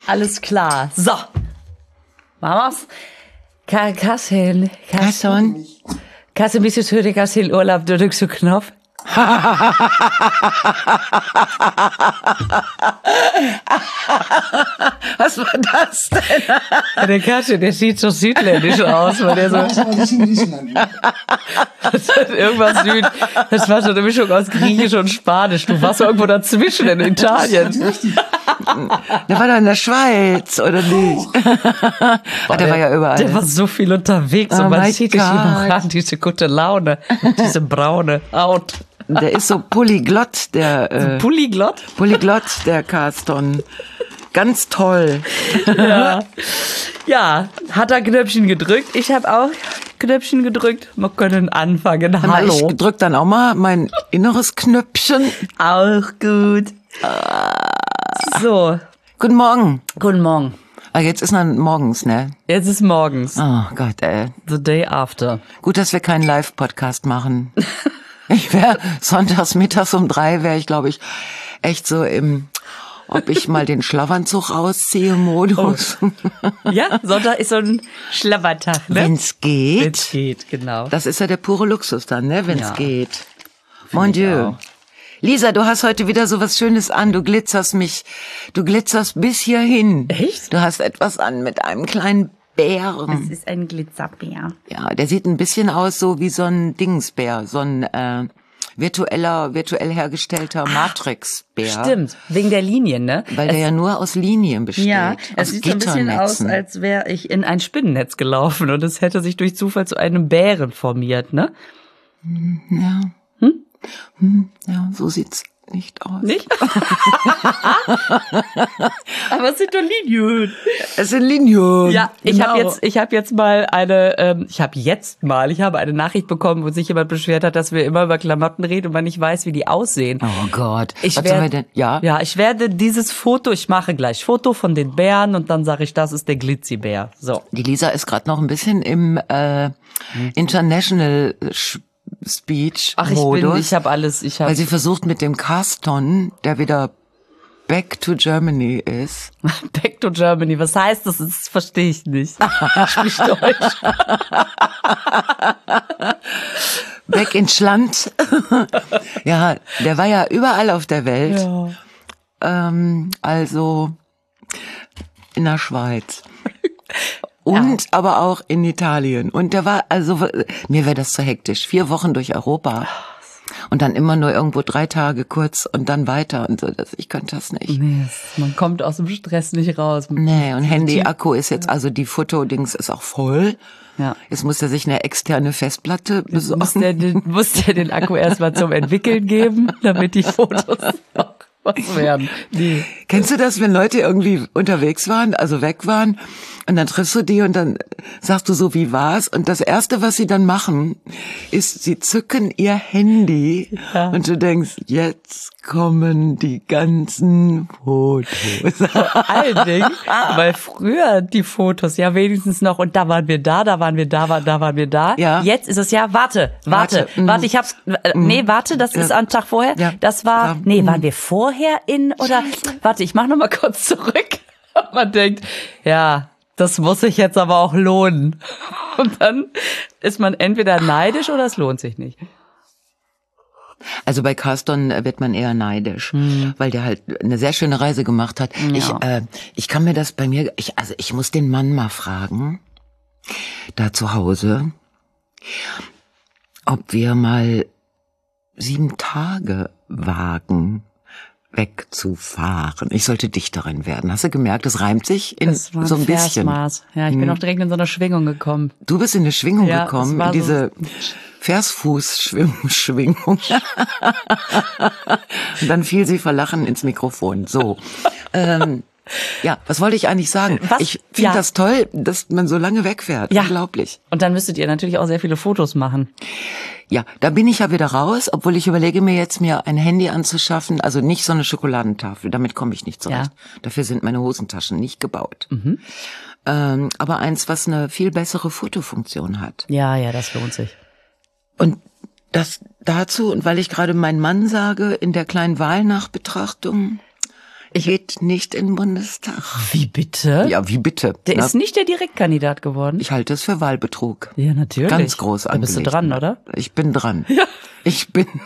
Alles klar. So. Mamas. Kassin. Kassin, bist du heute Kassin Urlaub? Du drückst so Knopf. Was war das denn? Der Katze, der sieht so südländisch aus, weil der so. Das hat irgendwas das war so eine Mischung aus Griechisch und Spanisch. Du warst irgendwo dazwischen in Italien. Der war da in der Schweiz, oder nicht? Der war ja überall. Der war so viel unterwegs und man sieht dich immer an, diese gute Laune, diese braune Haut. Der ist so Polyglott, der der Carston. Ganz toll. Ja, hat er Knöpfchen gedrückt. Ich habe auch Knöpfchen gedrückt. Wir können anfangen. Hallo. Ich drück dann auch mal mein inneres Knöpfchen. Auch gut. So. Guten Morgen. Guten Morgen. Jetzt ist dann morgens, ne? Jetzt ist morgens. Oh Gott, ey. The day after. Gut, dass wir keinen Live-Podcast machen. Ich wäre sonntags mittags um 3 wäre ich, glaube ich, echt so ob ich mal den Schlafanzug ausziehe, Modus. Oh. Ja, Sonntag ist so ein Schlabbertag, ne? Wenn's geht. Wenn's geht, genau. Das ist ja der pure Luxus dann, ne? Wenn's geht. Mon Dieu. Lisa, du hast heute wieder so was Schönes an. Du glitzerst bis hierhin. Echt? Du hast etwas an mit einem kleinen Bären. Es ist ein Glitzerbär. Ja, der sieht ein bisschen aus so wie so ein Dingsbär, so ein virtuell hergestellter Matrix-Bär. Stimmt, wegen der Linien, ne? Weil der ja nur aus Linien besteht. Ja, es sieht so ein bisschen aus, als wäre ich in ein Spinnennetz gelaufen und es hätte sich durch Zufall zu einem Bären formiert, ne? Ja. Ja, so sieht's nicht aus. Nicht? Aber es sind doch Linien. Es sind Linien. Ja, genau. ich habe jetzt mal eine Nachricht bekommen, wo sich jemand beschwert hat, dass wir immer über Klamotten reden und man nicht weiß, wie die aussehen. Oh Gott. Was sollen wir denn? Ja, ich werde dieses Foto, ich mache gleich Foto von den Bären und dann sage ich, das ist der Glitzi-Bär. So. Die Lisa ist gerade noch ein bisschen im International Speech-Modus. Ich habe alles. Weil sie versucht mit dem Carston, der wieder back to Germany ist. Back to Germany, was heißt das? Das verstehe ich nicht. Ich sprich Deutsch. Back in Schland. Ja, der war ja überall auf der Welt. Ja. Also in der Schweiz. Und aber auch in Italien. Und der war, mir wäre das zu hektisch. 4 Wochen durch Europa. Und dann immer nur irgendwo 3 Tage kurz und dann weiter und so. Ich könnte das nicht. Nee, man kommt aus dem Stress nicht raus. Nee, und Handy-Akku ist jetzt, die Fotodings ist auch voll. Ja. Jetzt muss er sich eine externe Festplatte besorgen. Muss der den Akku erstmal zum Entwickeln geben, damit die Fotos noch was werden. Nee. Kennst du das, wenn Leute irgendwie unterwegs waren, also weg waren, und dann triffst du die und dann sagst du so, wie war's? Und das Erste, was sie dann machen, ist, sie zücken ihr Handy und du denkst, jetzt kommen die ganzen Fotos. Vor allen Dingen, weil früher die Fotos ja wenigstens noch, und da waren wir da, da waren wir da. Ja. Jetzt ist es ja, warte, ich hab's, das ist am Tag vorher. Ja. Das war, waren wir vorher warte, ich mach noch mal kurz zurück. Und man denkt, ja, das muss sich jetzt aber auch lohnen. Und dann ist man entweder neidisch oder es lohnt sich nicht. Also bei Carston wird man eher neidisch, weil der halt eine sehr schöne Reise gemacht hat. Ja. Ich kann mir das ich muss den Mann mal fragen, da zu Hause, ob wir mal 7 Tage wagen, wegzufahren. Ich sollte Dichterin werden. Hast du gemerkt, das reimt sich so ein bisschen. Versmaß. Ja, ich bin auch direkt in so eine Schwingung gekommen. Du bist in eine Schwingung gekommen, in diese Versfuß-Schwingung. Und dann fiel sie vor Lachen ins Mikrofon. So. Ja, was wollte ich eigentlich sagen? Ich finde das toll, dass man so lange wegfährt. Ja. Unglaublich. Und dann müsstet ihr natürlich auch sehr viele Fotos machen. Ja, da bin ich ja wieder raus, obwohl ich überlege mir jetzt, mir ein Handy anzuschaffen, also nicht so eine Schokoladentafel, damit komme ich nicht zurecht. Ja. Dafür sind meine Hosentaschen nicht gebaut. Aber eins, was eine viel bessere Fotofunktion hat. Ja, das lohnt sich. Und das dazu, und weil ich gerade meinen Mann sage, in der kleinen Wahlnachbetrachtung, geht nicht in den Bundestag. Wie bitte? Ja, wie bitte? Der ist nicht der Direktkandidat geworden? Ich halte es für Wahlbetrug. Ja, natürlich. Ganz groß Da bist du dran, oder? Ich bin dran. Ja. Ich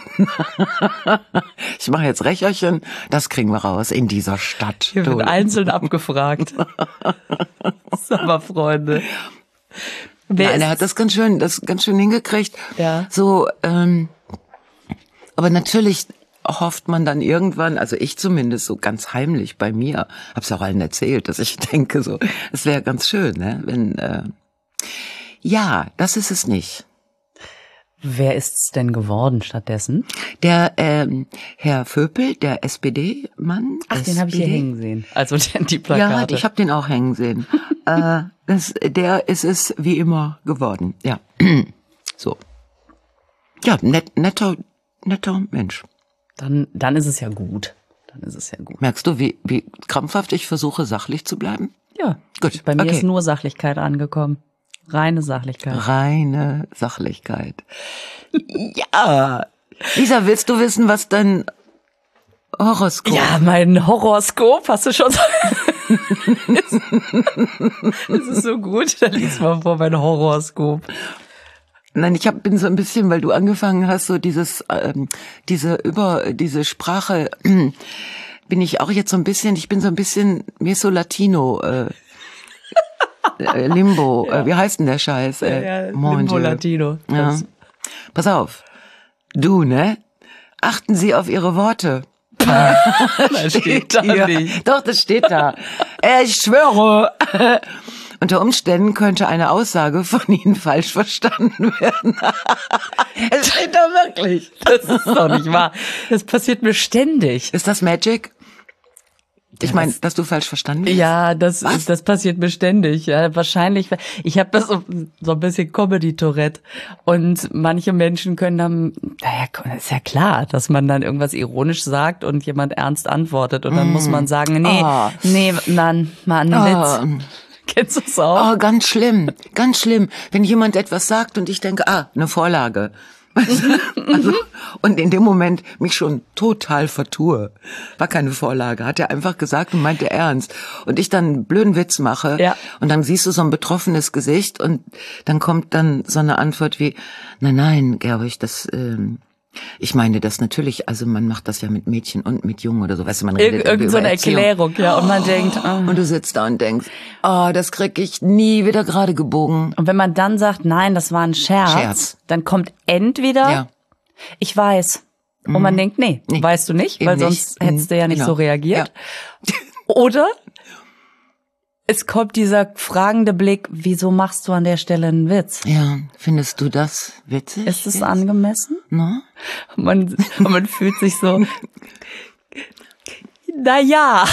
mache jetzt Rächerchen, das kriegen wir raus in dieser Stadt. Hier wird einzeln abgefragt. Sag mal, Freunde. Nein, er hat das ganz schön hingekriegt. Ja. So, aber natürlich hofft man dann irgendwann, also ich zumindest so ganz heimlich bei mir, hab's auch allen erzählt, dass ich denke so, es wäre ganz schön, ne, wenn, ja, das ist es nicht. Wer ist's denn geworden stattdessen? Der Herr Vöpel, der SPD-Mann. Ach, den habe ich hier hängen sehen. Also die Plakate. Ja, ich habe den auch hängen sehen. Der ist es wie immer geworden. Ja, so. Ja, netter Mensch. Dann ist es ja gut. Merkst du, wie krampfhaft ich versuche, sachlich zu bleiben? Ja. Gut. Bei mir ist nur Sachlichkeit angekommen. Reine Sachlichkeit. Ja. Lisa, willst du wissen, was dein Horoskop? Ja, mein Horoskop, hast du schon so. Das ist so gut, da liest man vor, mein Horoskop. Nein, bin so ein bisschen, weil du angefangen hast, so diese Sprache, bin ich auch jetzt so ein bisschen, mir ist so Latino, Limbo, Ja. Wie heißt denn der Scheiß? Limbo Latino. Ja. Pass auf, du, ne? Achten Sie auf Ihre Worte. Das steht da hier. nicht. Doch, das steht da. Ich schwöre. Unter Umständen könnte eine Aussage von Ihnen falsch verstanden werden. Es steht da wirklich. Das ist doch nicht wahr. Das passiert mir ständig. Ist das Magic? Ich meine, dass du falsch verstanden wirst? Ja, das passiert mir ständig. Ja, wahrscheinlich. Ich habe das so ein bisschen Comedy-Tourette. Und manche Menschen können dann, naja, ist ja klar, dass man dann irgendwas ironisch sagt und jemand ernst antwortet. Und dann muss man sagen, Mann, Witz. Kennst du es auch? Oh, ganz schlimm. Wenn jemand etwas sagt und ich denke, eine Vorlage. Also, und in dem Moment mich schon total vertue. War keine Vorlage, hat er einfach gesagt und meinte ernst. Und ich dann einen blöden Witz mache. Ja. Und dann siehst du so ein betroffenes Gesicht und dann kommt dann so eine Antwort wie, nein, Gerwig, ich meine das natürlich, also man macht das ja mit Mädchen und mit Jungen oder so, weißt du, man redet Irgend so über eine Erziehung. Erklärung, ja, und man denkt, Und du sitzt da und denkst, das krieg ich nie wieder gerade gebogen. Und wenn man dann sagt, nein, das war ein Scherz. Dann kommt entweder, ich weiß, und man denkt, nee, weißt du nicht, eben weil sonst nicht. hättest du ja nicht Genau. so reagiert. Ja. Oder es kommt dieser fragende Blick, wieso machst du an der Stelle einen Witz? Ja, findest du das witzig? Ist es angemessen? No? Man fühlt sich so, naja.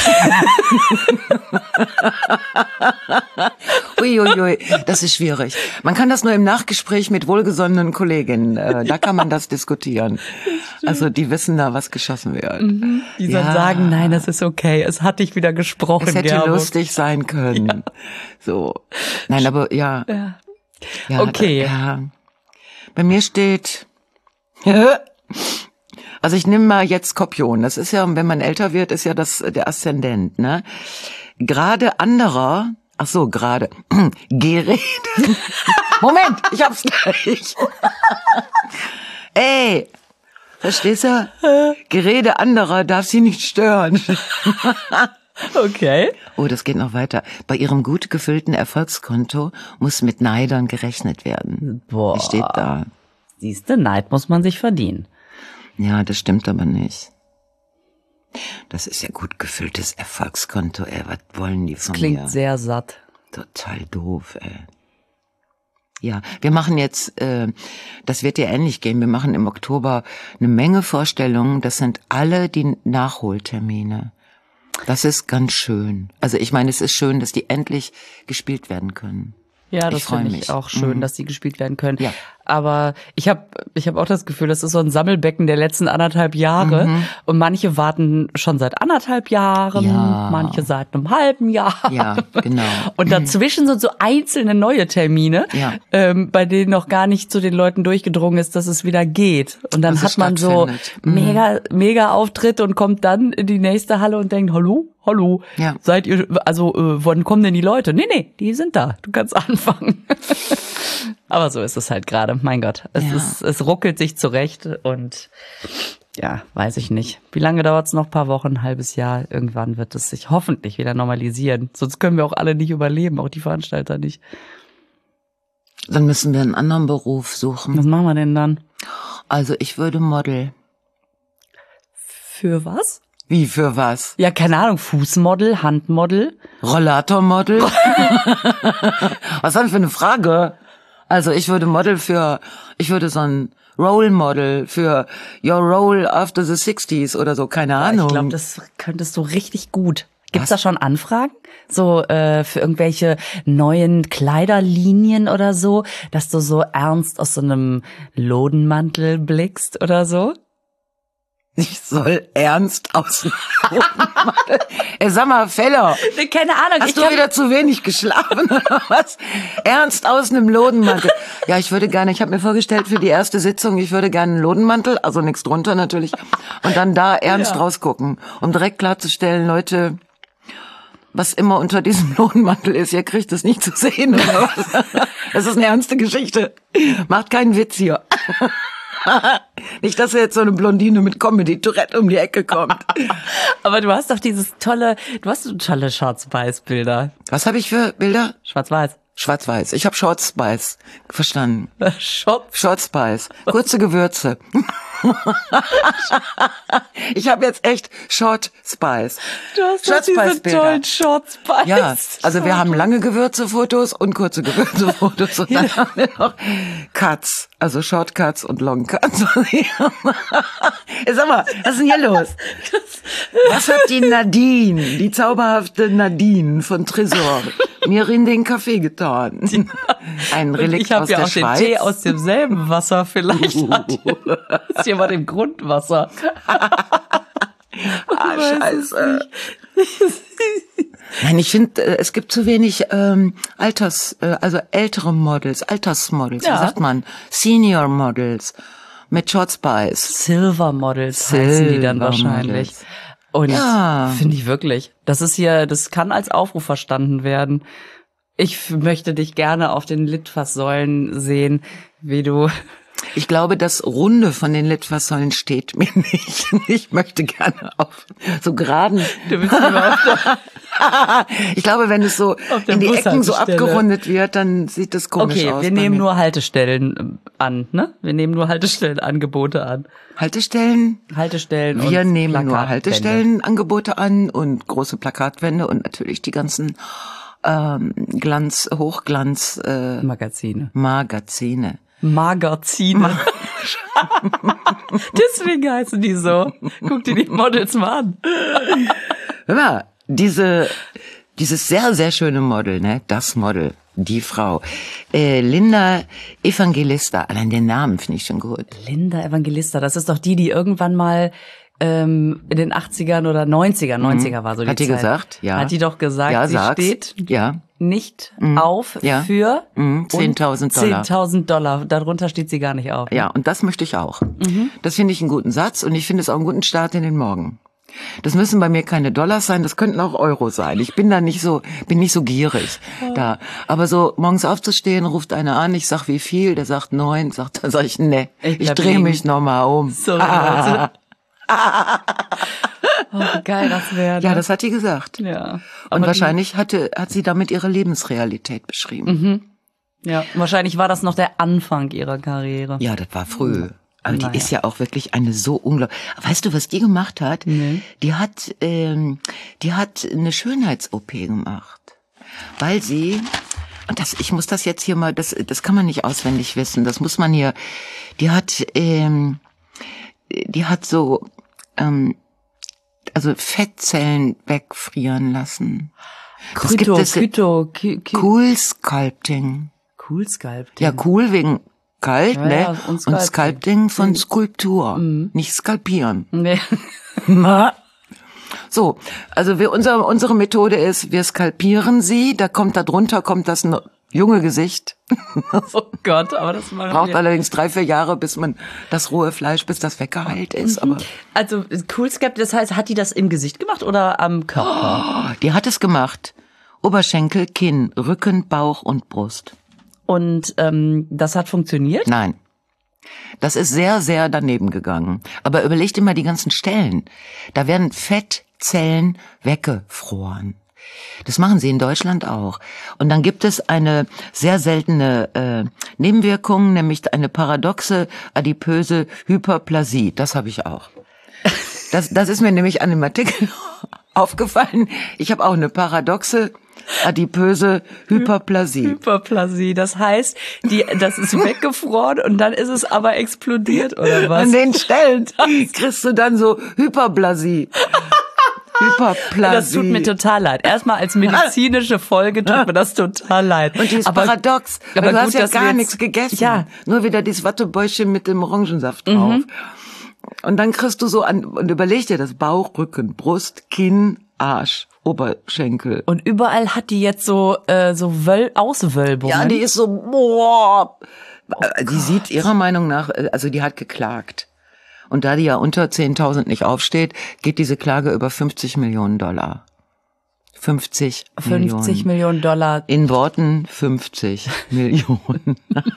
Uiuiui, das ist schwierig. Man kann das nur im Nachgespräch mit wohlgesonnenen Kolleginnen. Da kann man das diskutieren. Also die wissen da, was geschossen wird. Die dann sagen, nein, das ist okay. Es hat dich wieder gesprochen, Es hätte Gerburg. lustig sein können. Ja. So. Nein, aber ja. Okay. Ja. Bei mir steht, also ich nehme mal jetzt Skorpion. Das ist ja, wenn man älter wird, ist ja der Aszendent, ne? Gerede. Moment, ich hab's gleich. Ey, verstehst du? Gerede anderer darf sie nicht stören. Okay. Oh, das geht noch weiter. Bei ihrem gut gefüllten Erfolgskonto muss mit Neidern gerechnet werden. Boah. Wie steht da? Siehste, Neid muss man sich verdienen. Ja, das stimmt aber nicht. Das ist ja gut gefülltes Erfolgskonto, ey. Was wollen die von mir? Klingt sehr satt. Total doof, ey. Ja, wir machen jetzt, das wird dir ähnlich gehen, wir machen im Oktober eine Menge Vorstellungen. Das sind alle die Nachholtermine. Das ist ganz schön. Also ich meine, es ist schön, dass die endlich gespielt werden können. Ja, das Ich freu finde mich. ich auch schön, dass die gespielt werden können. Ja. Aber ich hab auch das Gefühl, das ist so ein Sammelbecken der letzten 1,5 Jahre. Und manche warten schon seit 1,5 Jahren, manche seit einem halben Jahr. Ja, genau. Und dazwischen sind so einzelne neue Termine, bei denen noch gar nicht zu den Leuten durchgedrungen ist, dass es wieder geht. Und dann hat man so mega Auftritte und kommt dann in die nächste Halle und denkt, hallo, seid ihr, also wann kommen denn die Leute? Nee, die sind da, du kannst anfangen. Aber so ist es halt gerade, mein Gott. Es ruckelt sich zurecht und ja, weiß ich nicht. Wie lange dauert's noch? Ein paar Wochen, ein halbes Jahr. Irgendwann wird es sich hoffentlich wieder normalisieren. Sonst können wir auch alle nicht überleben, auch die Veranstalter nicht. Dann müssen wir einen anderen Beruf suchen. Was machen wir denn dann? Also ich würde Model. Für was? Wie, für was? Ja, keine Ahnung, Fußmodel, Handmodel. Rollatormodel? Was ist das für eine Frage? Also ich würde so ein Role Model für Your Role After the 60s oder so, keine Ahnung. Ich glaube, das könntest du richtig gut. Gibt's da schon Anfragen? So für irgendwelche neuen Kleiderlinien oder so, dass du so ernst aus so einem Lodenmantel blickst oder so? Ich soll ernst aus dem Lodenmantel. Ey, sag mal, Feller. Keine Ahnung. Hast du wieder zu wenig geschlafen oder was? Ernst aus einem Lodenmantel. Ja, ich habe mir vorgestellt für die erste Sitzung, ich würde gerne einen Lodenmantel, also nichts drunter natürlich, und dann da ernst rausgucken, um direkt klarzustellen, Leute, was immer unter diesem Lodenmantel ist, ihr kriegt es nicht zu sehen oder was? Das ist eine ernste Geschichte. Macht keinen Witz hier. Nicht, dass jetzt so eine Blondine mit Comedy-Tourette um die Ecke kommt. Aber du hast doch tolle Schwarz-Weiß-Bilder. Was habe ich für Bilder? Schwarz-Weiß. Schwarz-Weiß. Ich habe Short Spice verstanden. Short Spice. Kurze Gewürze. Ich habe jetzt echt Short Spice. Du hast doch diese tollen Short Spice. Ja, also wir haben lange Gewürzefotos und kurze Gewürzefotos. Und dann haben wir noch Cuts, also Short Cuts und Long Cuts. Sag mal, was ist denn hier los? Was hat die Nadine, die zauberhafte Nadine von Tresor, mir in den Kaffee getan? Ein Relikt aus der Schweiz. Ich habe ja auch den Tee aus demselben Wasser vielleicht. Ist hier mal im Grundwasser. Scheiße. Nein, ich finde, es gibt zu wenig also ältere Models, Altersmodels, wie sagt man? Senior Models mit Short Spice. Silver Models heißen die dann wahrscheinlich. Und finde ich wirklich. Das kann als Aufruf verstanden werden. Ich möchte dich gerne auf den Litfaßsäulen sehen, wie du... Ich glaube, das Runde von den Litfaßsäulen steht mir nicht. Ich möchte gerne auf so geraden... Du bist lieber auf Ich glaube, wenn es so in die Ecken so abgerundet wird, dann sieht das komisch aus. Okay, wir nehmen nur Haltestellen an, ne? Wir nehmen nur Haltestellenangebote an. Haltestellen? Haltestellen Wir nehmen nur Haltestellenangebote an und große Plakatwände und natürlich die ganzen Hochglanz Magazine. Deswegen heißen die so. Guck dir die Models mal an. Hör mal, dieses sehr, sehr schöne Model, ne? Das Model, die Frau. Linda Evangelista. Allein den Namen finde ich schon gut. Linda Evangelista, das ist doch die irgendwann mal in den 80ern oder 90er war so die Zeit. Hat die gesagt? Ja. Hat die doch gesagt, sie steht nicht auf für $10.000. $10.000. Darunter steht sie gar nicht auf. Ja, und das möchte ich auch. Das finde ich einen guten Satz und ich finde es auch einen guten Start in den Morgen. Das müssen bei mir keine Dollars sein, das könnten auch Euro sein. Ich bin nicht so gierig da. Aber so morgens aufzustehen, ruft einer an, ich sag wie viel, der sagt 9, dann sag ich, nee, ich drehe mich nochmal um. Sorry, oh, wie geil das wäre. Ja, das hat die gesagt. Ja. Und wahrscheinlich hat sie damit ihre Lebensrealität beschrieben. Ja, wahrscheinlich war das noch der Anfang ihrer Karriere. Ja, das war früh. Aber die ist ja auch wirklich eine so unglaublich. Weißt du, was die gemacht hat? Nee. Die hat eine Schönheits-OP gemacht, weil sie ich muss das jetzt hier mal, das kann man nicht auswendig wissen. Das muss man hier. Die hat so also Fettzellen wegfrieren lassen. Cool Sculpting. Cool Sculpting. Ja, cool wegen Kalt, Ja, ne? ja, und Und Sculpting von Skulptur, nicht skalpieren. Nee. So, also unsere Methode ist, wir skalpieren sie, darunter kommt das junge Gesicht. Oh Gott, aber das machen Braucht wir. allerdings 3-4 Jahre, bis das rohe Fleisch, bis das weggeheilt ist. Aber Also Coolsculpt, das heißt, hat die das im Gesicht gemacht oder am Körper? die hat es gemacht. Oberschenkel, Kinn, Rücken, Bauch und Brust. Und das hat funktioniert? Nein. Das ist sehr, sehr daneben gegangen. Aber überlegt immer die ganzen Stellen. Da werden Fettzellen weggefroren. Das machen sie in Deutschland auch. Und dann gibt es eine sehr seltene Nebenwirkung, nämlich eine paradoxe adipöse Hyperplasie. Das habe ich auch. Das ist mir nämlich an dem Artikel aufgefallen. Ich habe auch eine paradoxe adipöse Hyperplasie. Hyperplasie, das heißt, das ist weggefroren und dann ist es aber explodiert, oder was? An den Stellen kriegst du dann so Hyperplasie. Hyperplasie. Das tut mir total leid. Erstmal als medizinische Folge tut mir das total leid. Und die ist paradox, weil aber du gut, hast ja dass wir gar jetzt- nichts gegessen. Ja. Nur wieder dieses Wattebäuschen mit dem Orangensaft drauf. Und dann kriegst du so und überleg dir das: Bauch, Rücken, Brust, Kinn, Arsch, Oberschenkel. Und überall hat die jetzt so Auswölbungen. Ja, die ist so, boah. Die sieht ihrer Meinung nach, also die hat geklagt. Und da die ja unter 10.000 nicht aufsteht, geht diese Klage über $50 Millionen. 50 Millionen Dollar. In Worten 50 Millionen.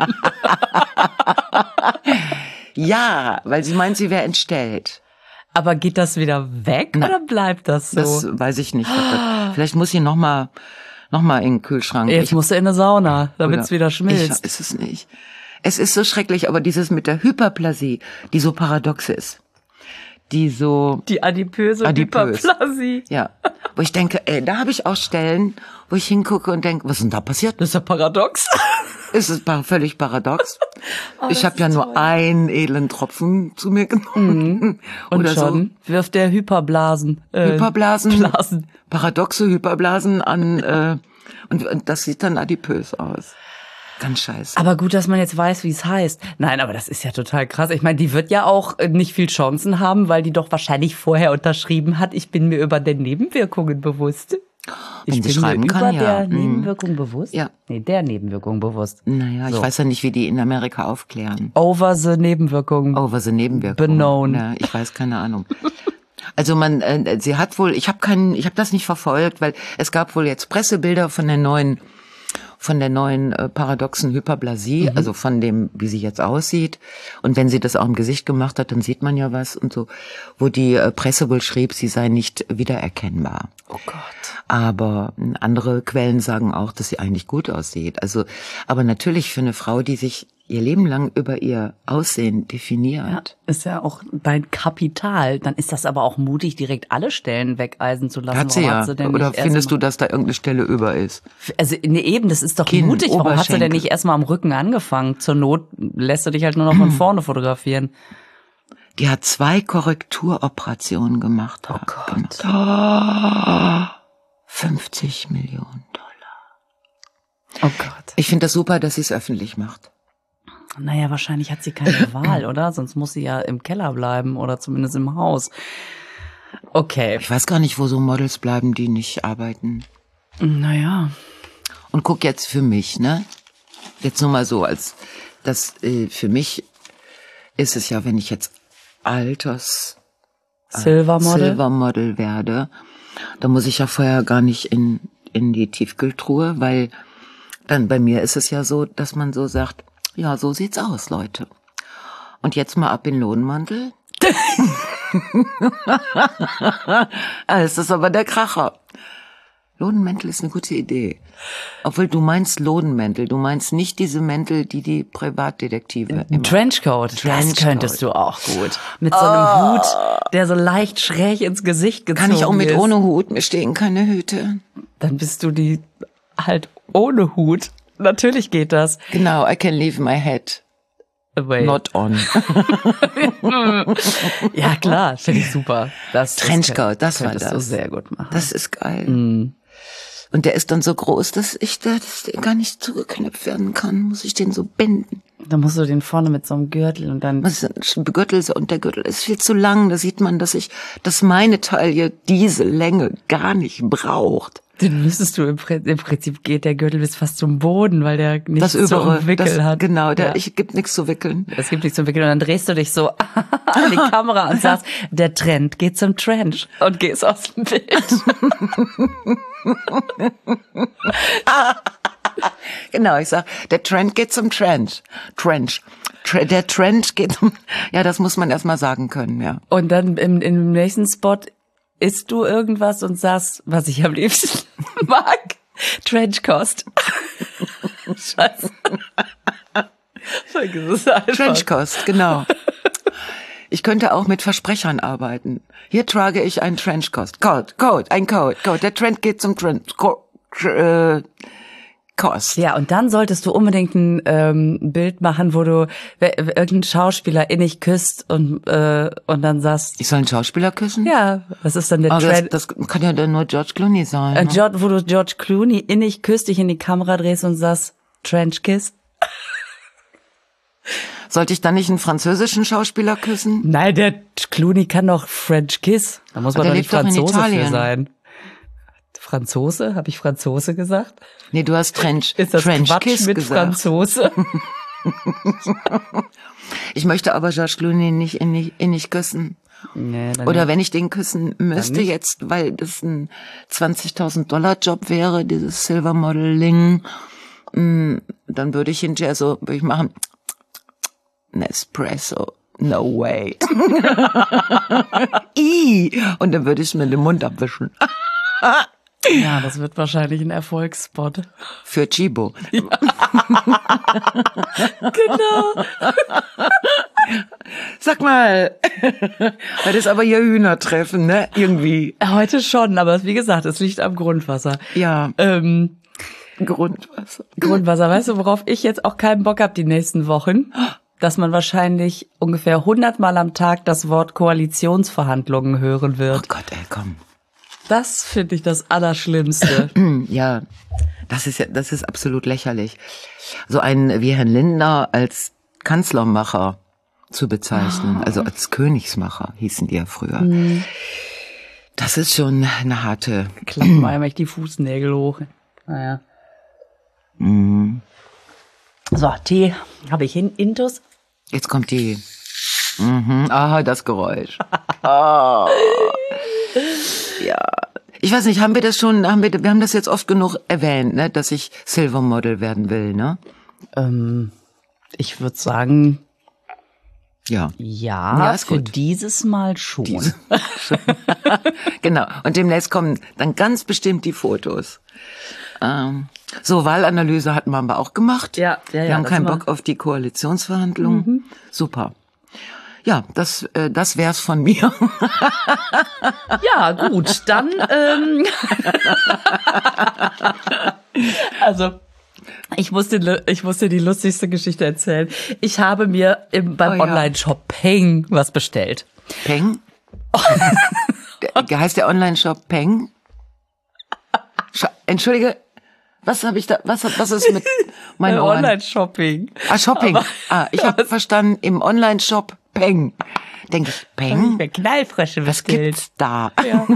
Ja, weil sie meint, sie wäre entstellt. Aber geht das wieder weg oder bleibt das so? Das weiß ich nicht. Vielleicht muss sie noch mal in den Kühlschrank. Jetzt musst du in eine Sauna, damit es wieder Ich schmilzt. weiß es nicht. Es ist so schrecklich, aber dieses mit der Hyperplasie, die so paradox ist. Die so Die adipöse adipös. Hyperplasie. Ja, wo ich denke, da habe ich auch Stellen, wo ich hingucke und denke, was ist denn da passiert? Das ist ja paradox. Es ist völlig paradox. Ich habe ja nur einen edlen Tropfen zu mir genommen. Und Oder schon wirft der Hyperblasen. Hyperblasen, Blasen. paradoxe Hyperblasen an und das sieht dann adipös aus. Ganz scheiße. Aber gut, dass man jetzt weiß, wie es heißt. Nein, aber das ist ja total krass. Ich meine, die wird ja auch nicht viel Chancen haben, weil die doch wahrscheinlich vorher unterschrieben hat, ich bin mir über den Nebenwirkungen bewusst. Wenn sie Ich bin schreiben mir kann, über ja. der Nebenwirkung bewusst? Ja. Nee, der Nebenwirkung bewusst. Naja, ich weiß ja nicht, wie die in Amerika aufklären. Over the Nebenwirkung. Oh, was eine Nebenwirkung. Beknown. Ja, ich weiß, keine Ahnung. Also sie hat wohl, ich habe das nicht verfolgt, weil es gab wohl jetzt Pressebilder von der neuen paradoxen Hyperplasie, also von dem, wie sie jetzt aussieht. Und wenn sie das auch im Gesicht gemacht hat, dann sieht man ja was und so, wo die Presse wohl schrieb, sie sei nicht wiedererkennbar. Oh Gott. Aber andere Quellen sagen auch, dass sie eigentlich gut aussieht. Also, aber natürlich für eine Frau, die sich ihr Leben lang über ihr Aussehen definiert. Ja, ist ja auch dein Kapital. Dann ist das aber auch mutig, direkt alle Stellen wegeisen zu lassen. Hat sie Warum ja. denn Oder nicht findest du, dass da irgendeine Stelle über ist? Also, nee, eben, das ist doch Kinn, mutig. Warum hast du denn Oberschenkel. nicht erstmal am Rücken angefangen? Zur Not lässt du dich halt nur noch von vorne fotografieren. Die hat 2 Korrekturoperationen gemacht. Oh Gott. 50 Millionen $. Oh Gott. Ich finde das super, dass sie es öffentlich macht. Naja, wahrscheinlich hat sie keine Wahl, oder? Sonst muss sie ja im Keller bleiben oder zumindest im Haus. Okay. Ich weiß gar nicht, wo so Models bleiben, die nicht arbeiten. Naja. Und guck jetzt für mich, ne? Jetzt nur mal so, als das für mich ist es ja, wenn ich jetzt Silbermodel werde, dann muss ich ja vorher gar nicht in die Tiefkühltruhe, weil dann bei mir ist es ja so, dass man so sagt, ja, so sieht's aus, Leute. Und jetzt mal ab in Lohnmantel. Es ist aber der Kracher. Lodenmäntel ist eine gute Idee. Obwohl du meinst Lodenmäntel, du meinst nicht diese Mäntel, die Privatdetektive immer. Trenchcoat, das Trenchcoat. könntest du auch gut. Mit so einem Hut, der so leicht schräg ins Gesicht gezogen ist. Kann ich auch mit ohne Hut? Mir stehen keine Hüte. Dann bist du die halt ohne Hut. Natürlich geht das. Genau, I can leave my head Away. not on. Ja, klar, finde ich super. Trenchcoat, das war könntest das. du sehr gut machen. Das ist geil. Und Und der ist dann so groß, dass der gar nicht zugeknöpft werden kann. Muss ich den so binden. Da musst du den vorne mit so einem Gürtel und dann... Gürtel, und der Gürtel ist viel zu lang. Da sieht man, dass meine Taille diese Länge gar nicht braucht. Den müsstest du im Prinzip geht der Gürtel bis fast zum Boden, weil der nichts zum Wickeln hat. Genau, gibt nichts zu wickeln. Es gibt nichts zum Wickeln. Und dann drehst du dich so an die Kamera und sagst, der Trend geht zum Trench und gehst aus dem Bild. Genau, ich sag, der Trend geht zum Trench. Der Trend geht zum, ja, das muss man erst mal sagen können, ja. Und dann im nächsten Spot isst du irgendwas und sagst, was ich am liebsten mag, Trenchcost. Scheiße. Vergiss es einfach. Trenchcost, genau. Ich könnte auch mit Versprechern arbeiten. Hier trage ich einen Trenchcost. Code. Der Trend geht zum Kost. Ja, und dann solltest du unbedingt ein Bild machen, wo du irgendeinen Schauspieler innig küsst und dann sagst... Ich soll einen Schauspieler küssen? Ja, was ist dann der Trend? Das kann ja dann nur George Clooney sein. Ne? Wo du George Clooney innig küsst, dich in die Kamera drehst und sagst, Trench Kiss. Sollte ich dann nicht einen französischen Schauspieler küssen? Nein, der Clooney kann doch French Kiss. Da muss man doch nicht Franzose für sein. Franzose? Habe ich Franzose gesagt? Nee, du hast Trench Ist das Trench Quatsch Kiss mit gesagt. Franzose? Ich möchte aber George Clooney nicht innig küssen. Nee, Oder wenn ich den küssen müsste jetzt, weil das ein $20.000 Job wäre, dieses Silver Modeling, dann würde ich würde ich machen, Nespresso, no way. Und dann würde ich mir den Mund abwischen. Ja, das wird wahrscheinlich ein Erfolgsspot. Für Chibo. Ja. Genau. Sag mal, das ist aber hier Hühnertreffen, ne? Irgendwie. Heute schon, aber wie gesagt, es liegt am Grundwasser. Ja. Grundwasser. Grundwasser. Weißt du, worauf ich jetzt auch keinen Bock habe die nächsten Wochen? Dass man wahrscheinlich ungefähr 100 Mal am Tag das Wort Koalitionsverhandlungen hören wird. Oh Gott, komm. Das finde ich das Allerschlimmste. Ja, das ist absolut lächerlich. So einen wie Herrn Lindner als Kanzlermacher zu bezeichnen, also als Königsmacher hießen die ja früher. Das ist schon eine harte... Klappen einmal die Fußnägel hoch. Naja. So, Tee habe ich Intus. Jetzt kommt die... Aha, das Geräusch. Oh. Ja. Ich weiß nicht, wir haben das jetzt oft genug erwähnt, ne, dass ich Silver Model werden will, ne? Ich würde sagen, ja, ist für gut. Dieses Mal schon. Genau. Und demnächst kommen dann ganz bestimmt die Fotos. So, Wahlanalyse hatten wir aber auch gemacht. Ja. Wir haben keinen Bock auf die Koalitionsverhandlungen. Super. Ja, das wär's von mir. Ja, gut, dann also ich muss dir die lustigste Geschichte erzählen. Ich habe mir beim Online-Shop Peng was bestellt. Peng? Heißt der Online-Shop Peng? Entschuldige, was ist mit meinem Online-Shopping? Shopping. Ich habe verstanden, im Online-Shop Peng. Denke ich, Peng? Knallfrische was gibt's da? Ja.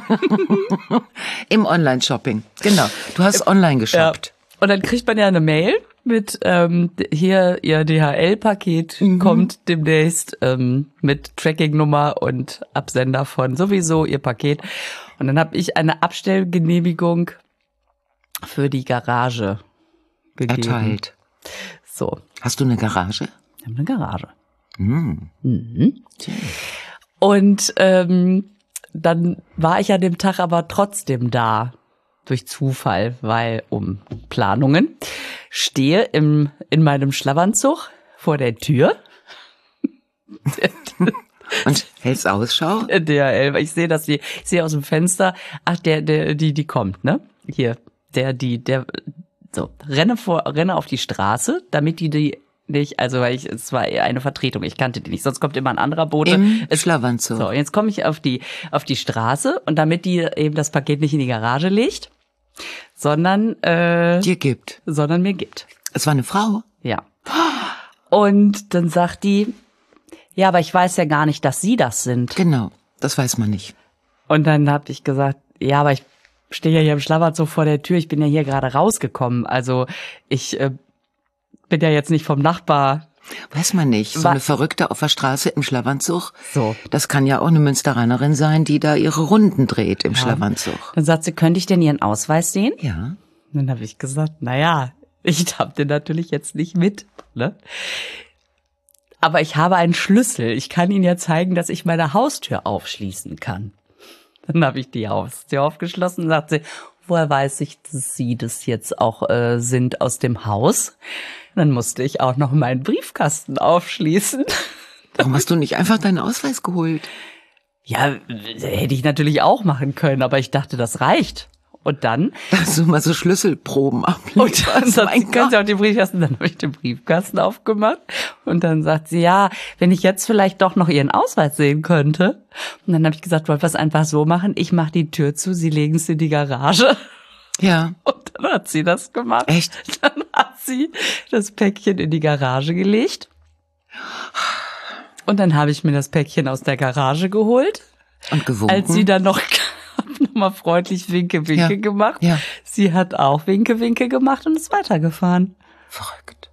Im Online-Shopping. Genau. Du hast online geshoppt. Ja. Und dann kriegt man ja eine Mail mit hier ihr DHL-Paket kommt demnächst mit Tracking-Nummer und Absender von sowieso ihr Paket. Und dann habe ich eine Abstellgenehmigung für die Garage gegeben. Erteilt. So. Hast du eine Garage? Ich habe eine Garage. Okay. Und dann war ich an dem Tag aber trotzdem da. Durch Zufall, weil Planungen. Stehe in meinem Schlafanzug vor der Tür. Und hältst Ausschau? DHL, weil ich sehe aus dem Fenster, die kommt, ne? Hier, renne auf die Straße, damit die nicht, also es war eher eine Vertretung, ich kannte die nicht, sonst kommt immer ein anderer Bote. Im Schlafanzug. So, jetzt komme ich auf die Straße und damit die eben das Paket nicht in die Garage legt, sondern dir gibt. Sondern mir gibt. Es war eine Frau? Ja. Und dann sagt die, ja, aber ich weiß ja gar nicht, dass Sie das sind. Genau, das weiß man nicht. Und dann habe ich gesagt, ja, aber ich stehe ja hier im Schlafanzug vor der Tür, ich bin ja hier gerade rausgekommen. Also ich bin ja jetzt nicht vom Nachbar. Weiß man nicht. So eine Verrückte auf der Straße im Schlafanzug. So. Das kann ja auch eine Münsteranerin sein, die da ihre Runden dreht im Schlafanzug. Dann sagt sie, könnte ich denn Ihren Ausweis sehen? Ja. Und dann habe ich gesagt, naja, ich hab den natürlich jetzt nicht mit, ne? Aber ich habe einen Schlüssel. Ich kann Ihnen ja zeigen, dass ich meine Haustür aufschließen kann. Dann habe ich die Haustür aufgeschlossen und sagt sie, woher weiß ich, dass Sie das jetzt auch sind aus dem Haus? Dann musste ich auch noch meinen Briefkasten aufschließen. Warum hast du nicht einfach deinen Ausweis geholt? Ja, hätte ich natürlich auch machen können, aber ich dachte, das reicht. Und dann? Dass du mal so Schlüsselproben ablieferst. Und dann sagt sie, können Sie auch den Briefkasten? Dann habe ich den Briefkasten aufgemacht. Und dann sagt sie, ja, wenn ich jetzt vielleicht doch noch Ihren Ausweis sehen könnte. Und dann habe ich gesagt, wollen wir es einfach so machen? Ich mache die Tür zu, Sie legen es in die Garage. Ja. Und dann hat sie das gemacht. Echt? Dann hat sie das Päckchen in die Garage gelegt. Und dann habe ich mir das Päckchen aus der Garage geholt. Und gewunken. Als sie dann noch mal freundlich Winke, Winke gemacht. Ja. Sie hat auch Winke, Winke gemacht und ist weitergefahren. Verrückt.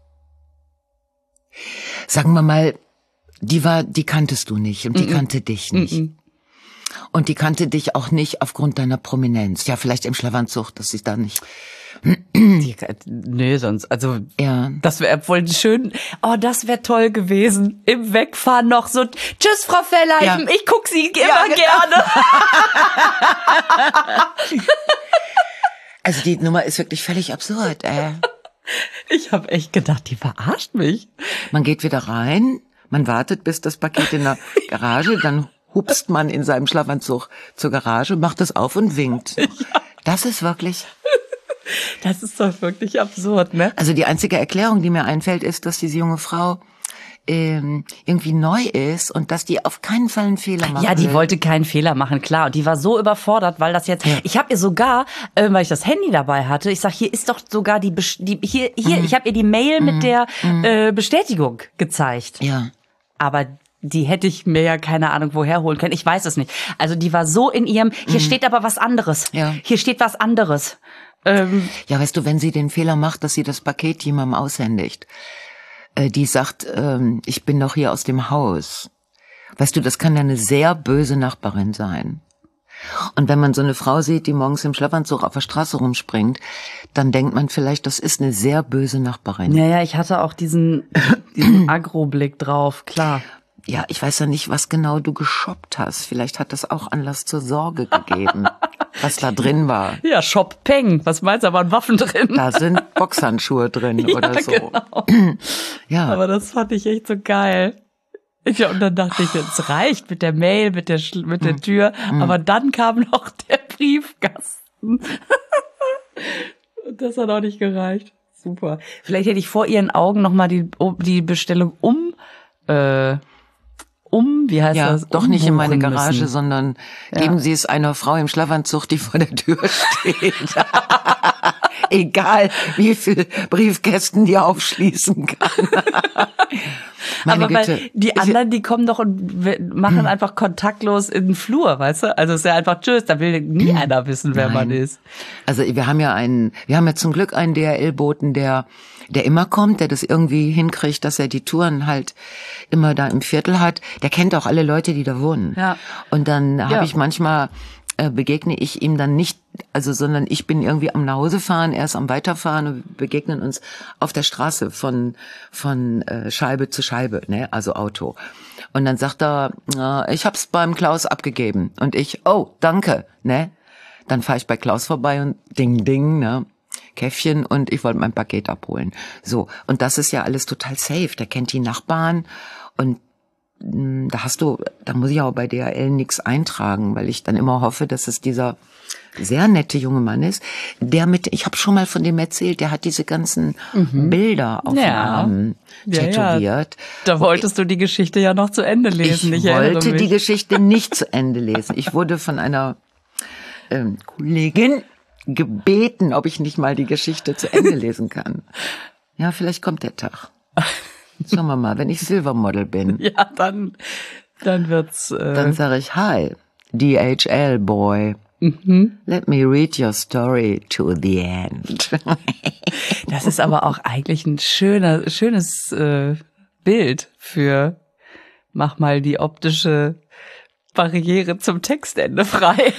Sagen wir mal, die kanntest du nicht und die kannte dich nicht. Und die kannte dich auch nicht aufgrund deiner Prominenz. Ja, vielleicht im Schlafanzug, dass sie da nicht... Nö, sonst, also, ja. Das wäre wohl schön, das wäre toll gewesen. Im Wegfahren noch so, tschüss, Frau Feller, ja. ich guck Sie immer gerne. Also die Nummer ist wirklich völlig absurd, Ich habe echt gedacht, die verarscht mich. Man geht wieder rein, man wartet, bis das Paket in der Garage, dann hupst man in seinem Schlafanzug zur Garage, macht es auf und winkt. Ja. Das ist wirklich... Das ist doch wirklich absurd, ne? Also die einzige Erklärung, die mir einfällt, ist, dass diese junge Frau irgendwie neu ist und dass die auf keinen Fall einen Fehler macht. Ja, die wollte keinen Fehler machen, klar. Und die war so überfordert, weil das jetzt... Ja. Ich habe ihr sogar, weil ich das Handy dabei hatte, ich sag, hier ist doch sogar hier, ich habe ihr die Mail mit der Bestätigung gezeigt. Ja. Aber die hätte ich mir ja keine Ahnung woher holen können. Ich weiß es nicht. Also die war so in ihrem... Hier steht aber was anderes. Ja. Hier steht was anderes. Ja, weißt du, wenn sie den Fehler macht, dass sie das Paket jemandem aushändigt, die sagt, ich bin doch hier aus dem Haus. Weißt du, das kann ja eine sehr böse Nachbarin sein. Und wenn man so eine Frau sieht, die morgens im Schlafanzug auf der Straße rumspringt, dann denkt man vielleicht, das ist eine sehr böse Nachbarin. Ja, ich hatte auch diesen Agro-Blick drauf, klar. Ja, ich weiß ja nicht, was genau du geshoppt hast. Vielleicht hat das auch Anlass zur Sorge gegeben, was da drin war. Ja, Shop Peng. Was meinst du, da waren Waffen drin? Da sind Boxhandschuhe drin oder so. Genau. Ja. Aber das fand ich echt so geil. Und dann dachte ich, es reicht mit der Mail, mit der Tür. Aber dann kam noch der Briefkasten. Und das hat auch nicht gereicht. Super. Vielleicht hätte ich vor ihren Augen noch mal die Bestellung wie heißt das? Doch nicht in meine Garage, müssen. Sondern geben Sie es einer Frau im Schlafanzug, die vor der Tür steht. Egal, wie viel Briefkästen die aufschließen kann. Meine Aber Güte. Weil die anderen, die kommen doch und machen einfach kontaktlos in den Flur, weißt du? Also es ist ja einfach tschüss, da will nie einer wissen, wer man ist. Also wir haben ja zum Glück einen DHL-Boten, der immer kommt, der das irgendwie hinkriegt, dass er die Touren halt immer da im Viertel hat. Der kennt auch alle Leute, die da wohnen. Ja. Und dann habe ich manchmal begegne ich ihm dann nicht, sondern ich bin irgendwie am Nachhausefahren, er ist am Weiterfahren und wir begegnen uns auf der Straße von Scheibe zu Scheibe, ne, also Auto. Und dann sagt er, ich hab's beim Klaus abgegeben. Und ich, oh, danke, ne. Dann fahre ich bei Klaus vorbei und ding, ding, ne. Käffchen und ich wollte mein Paket abholen. So, und das ist ja alles total safe. Der kennt die Nachbarn und da muss ich auch bei DHL nichts eintragen, weil ich dann immer hoffe, dass es dieser sehr nette junge Mann ist, ich habe schon mal von dem erzählt, der hat diese ganzen Bilder auf dem Arm tätowiert. Ja. Da wolltest du die Geschichte ja noch zu Ende lesen. Ich wollte die Geschichte nicht zu Ende lesen. Ich wurde von einer Kollegin gebeten, ob ich nicht mal die Geschichte zu Ende lesen kann. Ja, vielleicht kommt der Tag. Schauen wir mal, wenn ich Silvermodel bin. Ja, dann wird's. Dann sage ich, hi, DHL Boy. Let me read your story to the end. Das ist aber auch eigentlich ein schönes Bild für mach mal die optische Barriere zum Textende frei.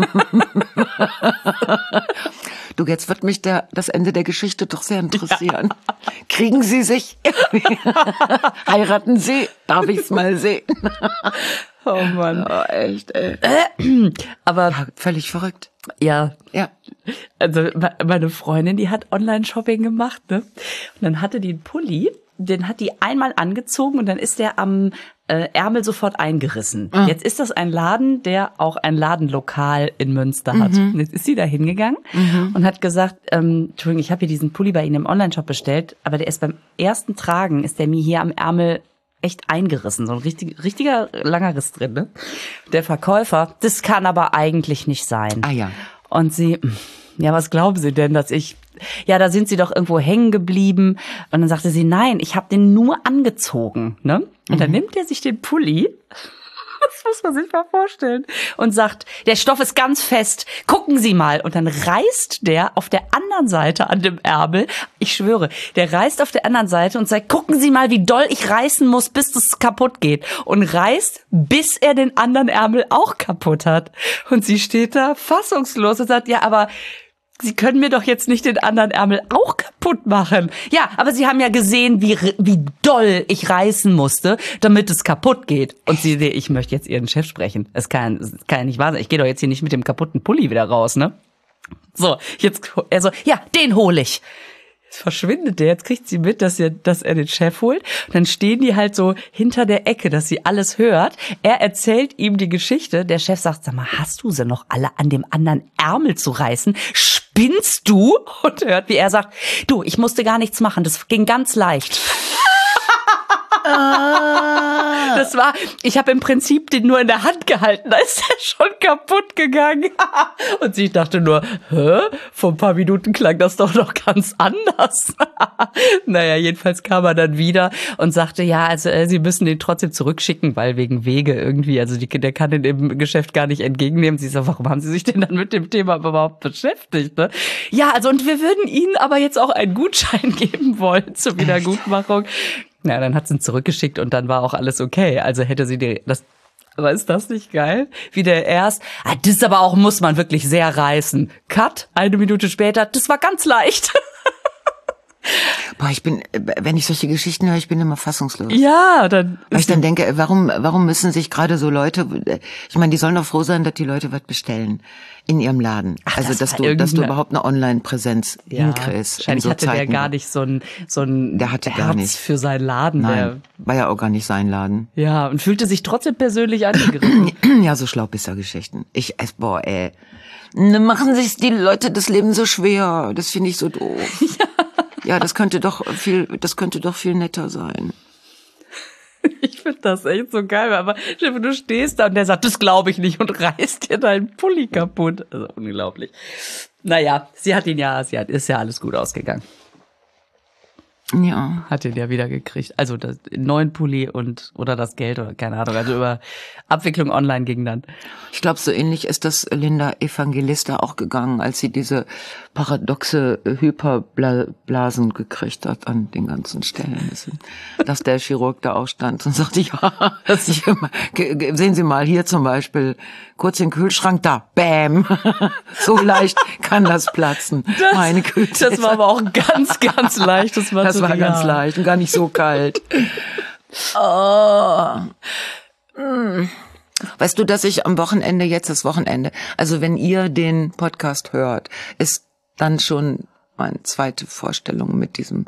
Du, jetzt wird mich das Ende der Geschichte doch sehr interessieren. Ja. Kriegen Sie sich? Heiraten Sie? Darf ich's mal sehen? Oh Mann. Oh, echt, ey. Aber ja, völlig verrückt. Ja. Ja. Also meine Freundin, die hat Online-Shopping gemacht, ne? Und dann hatte die einen Pulli, den hat die einmal angezogen und dann ist der am Ärmel sofort eingerissen. Jetzt ist das ein Laden, der auch ein Ladenlokal in Münster hat. Und jetzt ist sie da hingegangen und hat gesagt, Entschuldigung, ich habe hier diesen Pulli bei Ihnen im Online-Shop bestellt, aber der ist beim ersten Tragen, ist der mir hier am Ärmel echt eingerissen. So ein richtiger langer Riss drin, ne? Der Verkäufer, das kann aber eigentlich nicht sein. Ah ja. Und sie, ja, was glauben Sie denn, dass ich... Ja, da sind Sie doch irgendwo hängen geblieben. Und dann sagte sie, nein, ich habe den nur angezogen. Ne? Und dann nimmt er sich den Pulli, das muss man sich mal vorstellen, und sagt, der Stoff ist ganz fest, gucken Sie mal. Und dann reißt der auf der anderen Seite an dem Ärmel, ich schwöre, der reißt auf der anderen Seite und sagt, gucken Sie mal, wie doll ich reißen muss, bis das kaputt geht. Und reißt, bis er den anderen Ärmel auch kaputt hat. Und sie steht da fassungslos und sagt, ja, aber... Sie können mir doch jetzt nicht den anderen Ärmel auch kaputt machen. Ja, aber Sie haben ja gesehen, wie doll ich reißen musste, damit es kaputt geht. Und sie, ich möchte jetzt Ihren Chef sprechen. Es kann ja nicht wahr sein. Ich gehe doch jetzt hier nicht mit dem kaputten Pulli wieder raus, ne? So, jetzt, also, ja, den hole ich. Jetzt verschwindet der, jetzt kriegt sie mit, dass er den Chef holt. Und dann stehen die halt so hinter der Ecke, dass sie alles hört. Er erzählt ihm die Geschichte. Der Chef sagt, sag mal, hast du sie noch alle an dem anderen Ärmel zu reißen? Spinnst du? Und hört, wie er sagt, du, ich musste gar nichts machen, das ging ganz leicht. Das war, ich habe im Prinzip den nur in der Hand gehalten, da ist er schon kaputt gegangen. Und sie dachte nur, vor ein paar Minuten klang das doch noch ganz anders. Naja, jedenfalls kam er dann wieder und sagte, ja, also sie müssen den trotzdem zurückschicken, weil wegen Wege irgendwie, also der kann den im Geschäft gar nicht entgegennehmen. Sie sagt, warum haben Sie sich denn dann mit dem Thema überhaupt beschäftigt? Ne? Ja, also und wir würden Ihnen aber jetzt auch einen Gutschein geben wollen zur Wiedergutmachung. Na, dann hat sie ihn zurückgeschickt und dann war auch alles okay. Also hätte sie das, aber ist das nicht geil? Wie der erst, das aber auch muss man wirklich sehr reißen. Cut, 1 Minute später, das war ganz leicht. Boah, wenn ich solche Geschichten höre, ich bin immer fassungslos. Ja, dann. Weil ich dann denke, warum müssen sich gerade so Leute, ich meine, die sollen doch froh sein, dass die Leute was bestellen in ihrem Laden. Ach, also, dass du überhaupt eine Online-Präsenz hinkriegst. Wahrscheinlich so hatte Zeiten. der gar nicht so ein der hatte Herz gar nicht für seinen Laden. Nein, war ja auch gar nicht sein Laden. Ja, und fühlte sich trotzdem persönlich angegriffen. Ja, so Schlaupisser-Geschichten. Boah, ey. Machen sich die Leute das Leben so schwer. Das finde ich so doof. Ja, das könnte doch viel netter sein. Ich finde das echt so geil, aber du stehst da und der sagt, das glaube ich nicht und reißt dir deinen Pulli kaputt. Also unglaublich. Naja, ist ja alles gut ausgegangen. Ja. Hat den ja wieder gekriegt. Also den neuen Pulli oder das Geld oder keine Ahnung. Also über Abwicklung online ging dann. Ich glaube, so ähnlich ist das Linda Evangelista auch gegangen, als sie diese paradoxe Hyperblasen gekriegt hat an den ganzen Stellen. Dass der Chirurg da auch stand und sagte, ja, sehen Sie mal, hier zum Beispiel, kurz den Kühlschrank da, bam. So leicht kann das platzen. Meine Güte. Das war aber auch ganz, ganz leicht. Das war ganz leicht und gar nicht so kalt. Oh. Weißt du, dass ich am Wochenende, das Wochenende, also wenn ihr den Podcast hört, ist dann schon meine zweite Vorstellung mit diesem,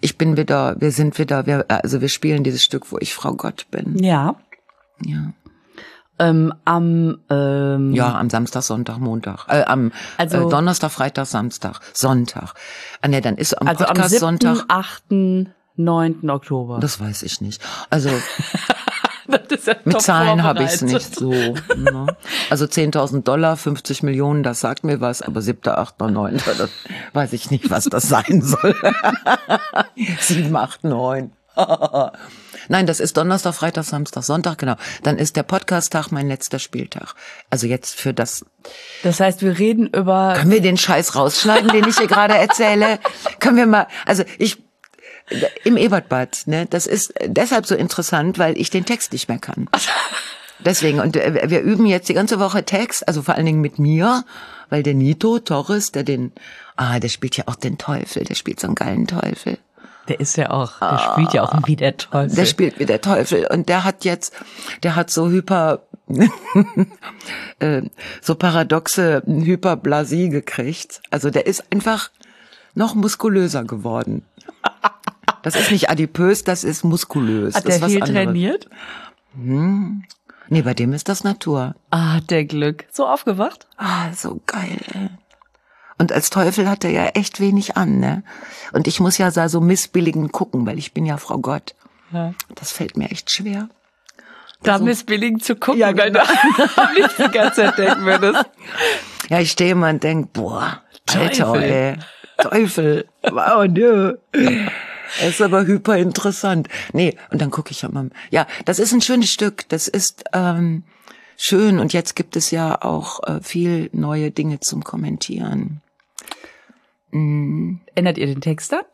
wir spielen dieses Stück, wo ich Frau Gott bin. Ja. Ja. Am Samstag, Sonntag, Montag. Donnerstag, Freitag, Samstag, Sonntag. Ne, dann ist am Podcast am 7., Sonntag. 8., 9. Oktober. Das weiß ich nicht. Also Das ist ja Mit top Zahlen habe ich es vorbereitet. nicht so. Ne? Also $10.000, 50 Millionen, das sagt mir was, aber 7., 8., 9., das weiß ich nicht, was das sein soll. 7, 8, 9. Nein, das ist Donnerstag, Freitag, Samstag, Sonntag, genau. Dann ist der Podcast-Tag mein letzter Spieltag. Also jetzt für das... Das heißt, wir reden über... Können wir den Scheiß rausschneiden, den ich hier gerade erzähle? Können wir mal... Also im Ebertbad, ne, das ist deshalb so interessant, weil ich den Text nicht mehr kann. Deswegen, und wir üben jetzt die ganze Woche Text, also vor allen Dingen mit mir, weil der Nito Torres, der spielt ja auch den Teufel, der spielt so einen geilen Teufel. Der ist ja auch, der spielt ja auch wie der Teufel. Der spielt wie der Teufel und der hat so so paradoxe Hyperblasie gekriegt. Also der ist einfach noch muskulöser geworden. Das ist nicht adipös, das ist muskulös. Hat das der ist viel was anderes. trainiert? Nee, bei dem ist das Natur. Ah, der Glück. So aufgewacht? Ah, so geil, ey. Und als Teufel hat er ja echt wenig an, ne? Und ich muss ja so missbilligend gucken, weil ich bin ja Frau Gott. Ja. Das fällt mir echt schwer. Da missbilligend zu gucken, Ja, genau. weil du nicht die ganze Zeit denken würdest. Ja, ich stehe immer und denk, boah, Alter, Teufel. ey. Teufel. Wow, nö. Das ist aber hyper interessant. Nee, und dann gucke ich ja mal. Ja, das ist ein schönes Stück. Das ist schön. Und jetzt gibt es ja auch viel neue Dinge zum Kommentieren. Ändert ihr den Text da?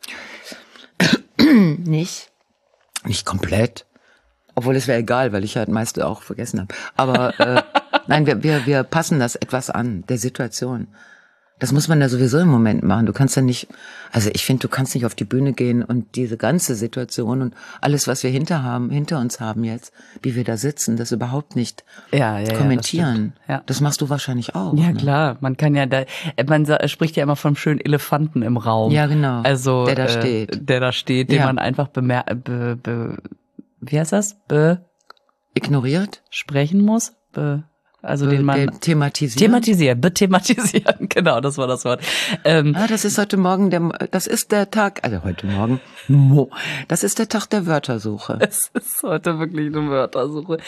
Nicht komplett. Obwohl es wäre egal, weil ich halt meiste auch vergessen habe. Aber nein, wir passen das etwas an, der Situation. Das muss man ja sowieso im Moment machen. Du kannst ja nicht, also ich finde, du kannst nicht auf die Bühne gehen und diese ganze Situation und alles, was wir hinter uns haben jetzt, wie wir da sitzen, das überhaupt nicht kommentieren. Ja. Das machst du wahrscheinlich auch. Ja, ne? klar. Man kann ja spricht ja immer vom schönen Elefanten im Raum. Ja, genau. Also, der da steht. Der da steht, den Ja. man einfach wie heißt das? Ignoriert? Besprechen muss? Den man Thematisieren. Bethematisieren, genau, das war das Wort. Das ist heute Morgen das ist der Tag, also heute Morgen, das ist der Tag der Wörtersuche. Es ist heute wirklich eine Wörtersuche.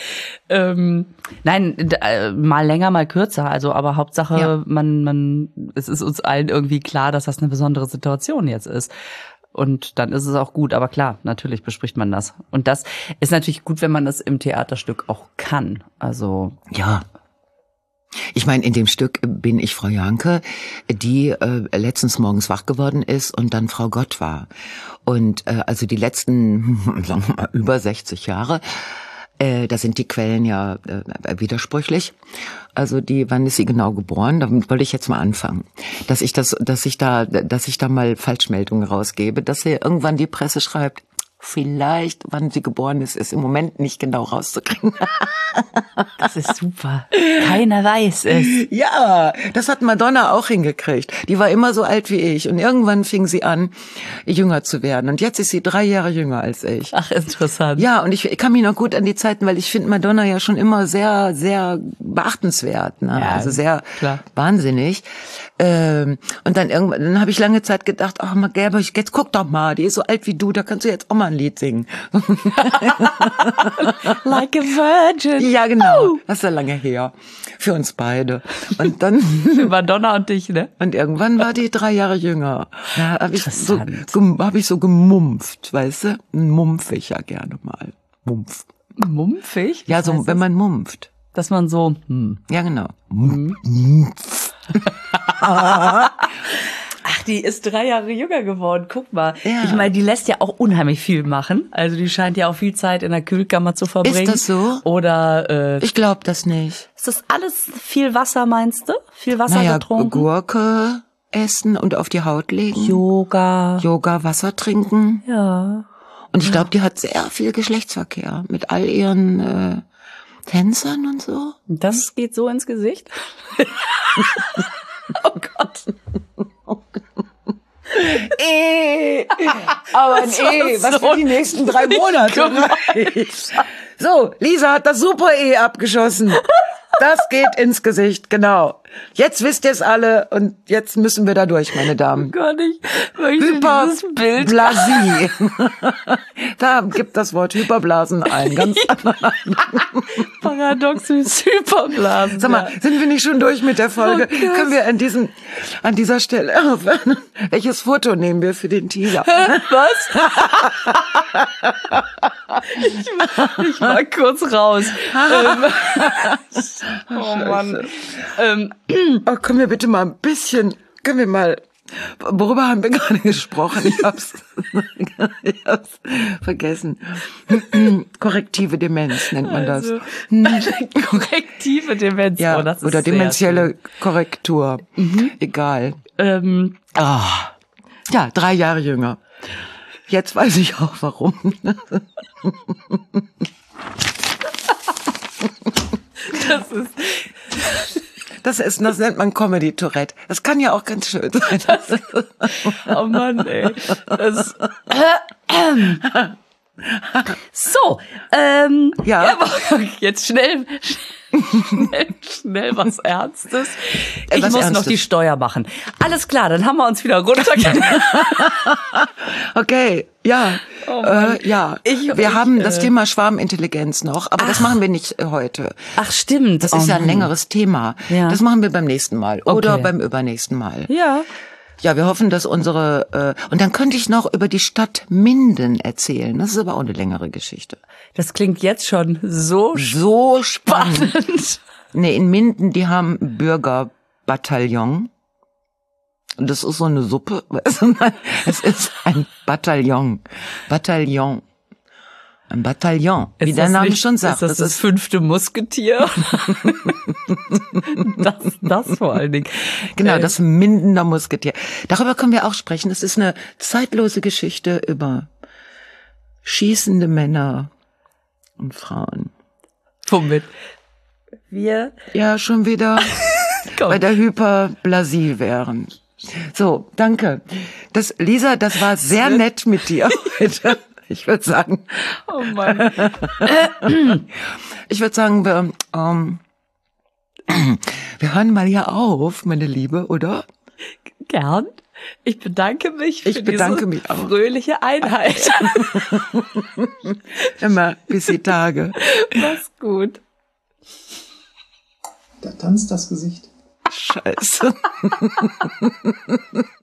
Nein, mal länger, mal kürzer, also aber Hauptsache, es ist uns allen irgendwie klar, dass das eine besondere Situation jetzt ist. Und dann ist es auch gut, aber klar, natürlich bespricht man das. Und das ist natürlich gut, wenn man das im Theaterstück auch kann. Also ja. Ich meine, in dem Stück bin ich Frau Janke, die letztens morgens wach geworden ist und dann Frau Gott war. Und also die letzten, sagen wir mal, über 60 Jahre, da sind die Quellen ja widersprüchlich. Also wann ist sie genau geboren? Damit wollte ich jetzt mal anfangen. Dass ich da mal Falschmeldungen rausgebe, dass hier irgendwann die Presse schreibt, vielleicht, wann sie geboren ist im Moment nicht genau rauszukriegen. das ist super. Keiner weiß es. Ja, das hat Madonna auch hingekriegt. Die war immer so alt wie ich und irgendwann fing sie an, jünger zu werden. Und jetzt ist sie 3 Jahre jünger als ich. Ach, interessant. Ja, und ich kann mich noch gut an die Zeiten, weil ich finde Madonna ja schon immer sehr, sehr beachtenswert, ne? Ja, also sehr klar. wahnsinnig. Und dann habe ich lange Zeit gedacht, ach, Gerberich, jetzt guck doch mal, die ist so alt wie du, da kannst du jetzt auch mal ein Lied singen. Like a virgin. Ja, genau. Das ist ja lange her. Für uns beide. Und dann Für Madonna und dich, ne? und irgendwann war die 3 Jahre jünger. Da habe ich Interessant. so gemumpft, weißt du? Mumpf ich ja gerne mal. Mumpf. Mumpfig? Ja, Was so heißt wenn das? man mumpft. Dass man so, Ja, genau. Ach, die ist 3 Jahre jünger geworden. Guck mal. Ja. Ich meine, die lässt ja auch unheimlich viel machen. Also die scheint ja auch viel Zeit in der Kühlkammer zu verbringen. Ist das so? Oder Ich glaube das nicht. ist das alles viel Wasser, meinst du? Viel Wasser getrunken? Gurke essen und auf die Haut legen. Yoga. Wasser trinken. Ja. Und ich glaube, die hat sehr viel Geschlechtsverkehr mit all ihren Tänzern und so. Das geht so ins Gesicht? Oh Gott. Aber ein Das war was so für die nächsten 3 Monate reicht. So, Lisa hat das Super abgeschossen. Das geht ins Gesicht, genau. Jetzt wisst ihr es alle und jetzt müssen wir da durch, meine Damen. Gar nicht. Dieses Bild. Hyperblasie. Da gibt das Wort Hyperblasen ein. Ganz Paradoxes Hyperblasen. Sag mal, sind wir nicht schon durch mit der Folge? Oh, können wir an dieser Stelle aufhören? Welches Foto nehmen wir für den Teaser? Was? Ich war kurz raus. Oh Mann. Oh, können wir bitte mal ein bisschen, worüber haben wir gerade gesprochen? Ich hab's vergessen. Korrektive Demenz nennt man das. Korrektive Demenz. Ja, oh, das ist oder dementielle Korrektur. Egal. Ja, 3 Jahre jünger. Jetzt weiß ich auch warum. Das nennt man Comedy Tourette. Das kann ja auch ganz schön sein. Oh Mann, ey. So, ja. Jetzt schnell was Ernstes. Ich muss noch die Steuer machen. Alles klar, dann haben wir uns wieder runtergegangen. Okay, ja. Oh ja. Wir haben das Thema Schwarmintelligenz noch, aber das machen wir nicht heute. Ach, stimmt. Das ist ja ein längeres Thema. Ja. Das machen wir beim nächsten Mal oder beim übernächsten Mal. Ja. Ja, wir hoffen, dass und dann könnte ich noch über die Stadt Minden erzählen. Das ist aber auch eine längere Geschichte. Das klingt jetzt schon so spannend. Nee, in Minden, die haben Bürgerbataillon. Und das ist so eine Suppe. Es ist ein Bataillon. Ein Bataillon, wie der Name schon sagt. Ist das 5. Musketier? das vor allen Dingen. Genau, das Mindener Musketier. Darüber können wir auch sprechen. Es ist eine zeitlose Geschichte über schießende Männer und Frauen. Womit? Wir? Ja, schon wieder bei der Hyperblasie wären. So, danke. Lisa, das war sehr nett mit dir heute. Ich würde sagen. Oh Mann. Ich würde sagen, wir hören mal hier auf, meine Liebe, oder? Gern. Ich bedanke mich für diese auch. Fröhliche Einheit. Immer bis die Tage. Mach's gut. Da tanzt das Gesicht. Scheiße.